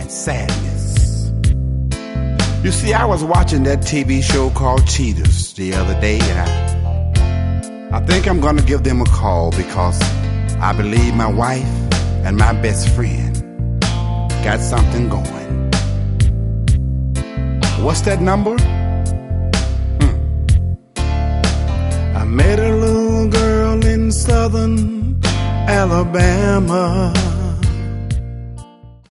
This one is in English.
and sadness. You see, I was watching that TV show called Cheaters the other day, and I think I'm gonna give them a call because I believe my wife and my best friend got something going. What's that number? I met a little girl in southern Alabama.